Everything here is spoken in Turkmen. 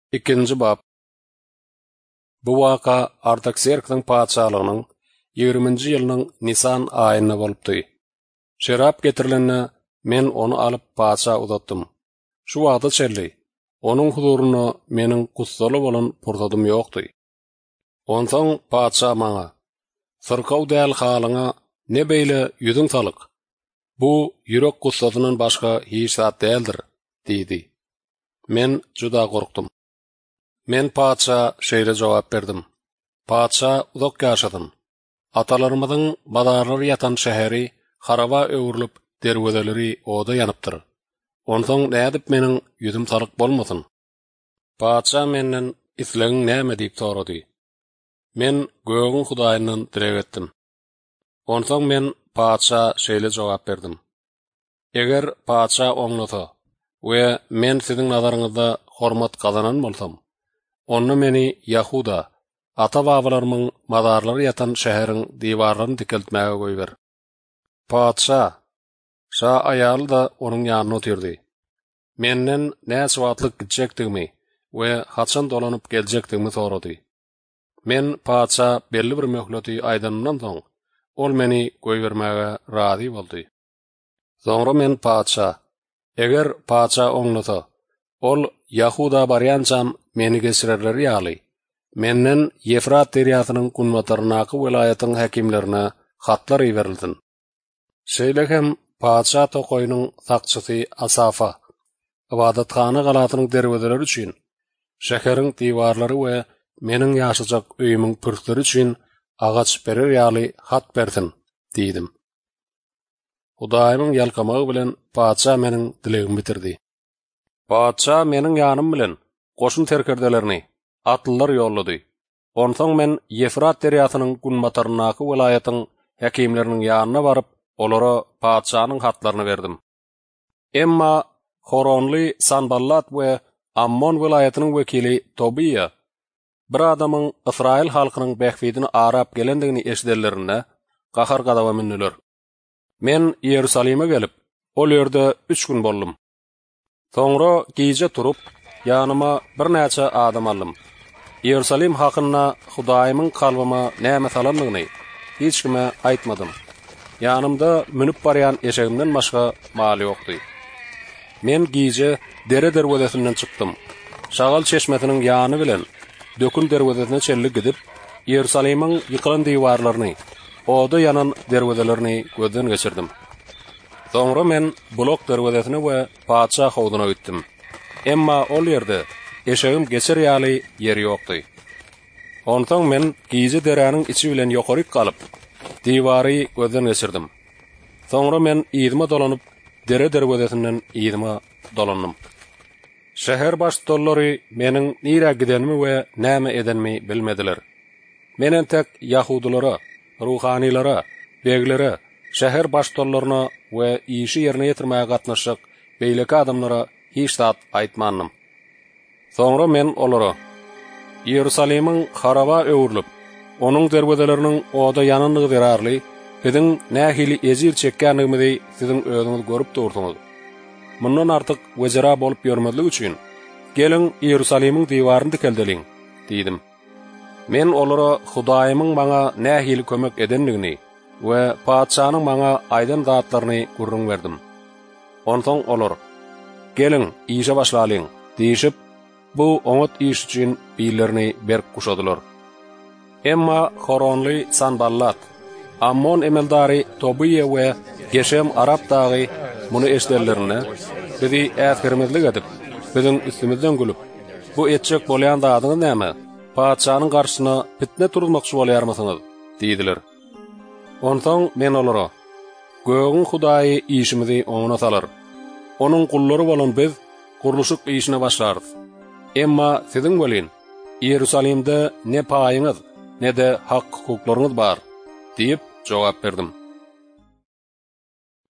İkinci bab. Bu waka Artaxerx'in paçalygynyň 20-nji ýylynyň Nisan aýynda bolupdy. Şerap getirilenine men onu alyp paça uzatdym. Şu wagda çelli, onuň huduryna meniň gussaly bolan pursatym ýokdy. Onsoň paça maňa, "Syrkaw däl halyňa ne beýle ýüzüň salyk? Bu ýürek gussatyndan başga hiç zat däldir" diýdi. Men juda gorkdum. Men paça şeýle jogap berdim. Paça uzak ýaşadym. Atalarymyzyň badarlary ýatan şäheri haraba öwrülip derwedeleri oda ýanypdyr. Onsoň nädip meniň ýüzüm salyk bolmasyn? Paça menden "Islegiň näme?" diýip sorady. Men göğün Hudaýyndan direk etdim. Onsoň men paça şeýle jogap berdim. Eger paça oňlasa we men siziň nazaryňyzda hormat kazanan bolsam, onu meni Yahuda, ata-babalarynyň madarlary ýatan şäheriň diwarlaryny dikeltmäge goýber. Paça, şa aýaly da onuň ýanyna otyrdy. Menden näçe wagtlyk gidjekdigimi we haçan dolanyp geljekdigimi sorady. Men paça belli bir möhleti aýdanyndan soň ol meni goýbermäge razy boldy. Soňra men paça, eger paça oňlasa, ol Yahuda barýançam meni geçirerler ýaly. Menden Yefrat deriýasynyň Gunmatarnaky welaýatynyň häkimlerine hatlar iberildi. Şeýlehem paça tokoýunyň sakçysy Asafa, ibadathana galatynyň derwedeleri üçin, şäheriň diwarlary we meniň ýaşajak öýümiň pürsleri üçin agaç berer ýaly hat bersin, diýdim. Hudaýymyň ýalkamagy bilen paça meniň dilegimi bitirdi. Paça meniň ýanym bilen goşun terkerdelerini, atlylar ýollady. Onsoň men Yefrat deriýasynyň Gunmatarnaky welaýatynyň häkimleriniň ýanyna baryp, olara paçanyň hatlaryny berdim. Emma Horonly Sanballat we Ammon welaýatynyň wekili Tobiya, bir adamyň Israil halkynyň bähfidini arap gelendigini eşidellerine gahar gadawa minniler. Men Ýerusalime gelip, ol ýerde 3 gün boldum. Soňra gije turup, ýanyma bir näçe adam aldym. Ýerusalim hakyna Hudaýymyň kalbyma näme salandygyny hiç kime aýtmadym. Ýanymda münüp barýan eşegimden başga mal ýokdy. Men gije dere derwedesinden çykdym. Şagal çeşmesiniň ýany bilen dökün derwedesine çelli gidip, Ýerusalimyň ýykylan diwarlaryny, oda ýanan derwedelerini gözden geçirdim. Soňra men blok derwedesine we paça howduna gitdim. Emma ol ýerde eşegim geçer ýaly ýer ýokdy. Onsoň men gije deräniň içi bilen ýokary galyp, diwary gözden geçirdim. Soňra men ýygyma dolanyp, dere derwedesinden ýygyma dolanyp. Şäher başdolary meniň nire gidenimi we näme edenimi bilmediler. Menen tek Yahudylara, ruhanilara, beglere, şäher başdollaryna we işi ýerine ýetirmäge gatnaşyk beýleki adamlara hiç zat aýtmandym. Soňra men olara Ýerusalimiň haraba öwrülip, onuň derwedeleriniň oda ýananlygy derarly, biziň nähili ezil çekkenligimizi siziň özüňiz görüp durdyňyz. Mundan artyk wezera bolup ýörmezlik üçin gelin Ýerusalimiň diwaryny dikeldiling, diýdim. Men olara Hudaýymyň maňa nähili kömek edenligini we paçanyň maňa aýdan zatlaryny gurrun berdim. Onsoň olar, gelin işe başlalyň, diýişip, bu oňat iş üçin bilerini berk kuşadylar. Emma Horonly Sanballat, Ammon emeldary Tobiya we Geshem Arap dagy muny eşderlerine bizi äsgermezlik edip, biziň üstümizden gülüp, bu etjek bolýan zadyňyz näme? Paçanyň garşyna fitne turulmakçy bolýarmysyňyz? diýdiler. Onsoň men olara, göğün Hudaýy işimizi oňuna salar. Onuň gullary bolan biz guruluşyk işine başlarys. Emma siziň welin, Ýerusalimde ne paýyňyz, ne de hak hukuklaryňyz bar, diýip jogap berdim.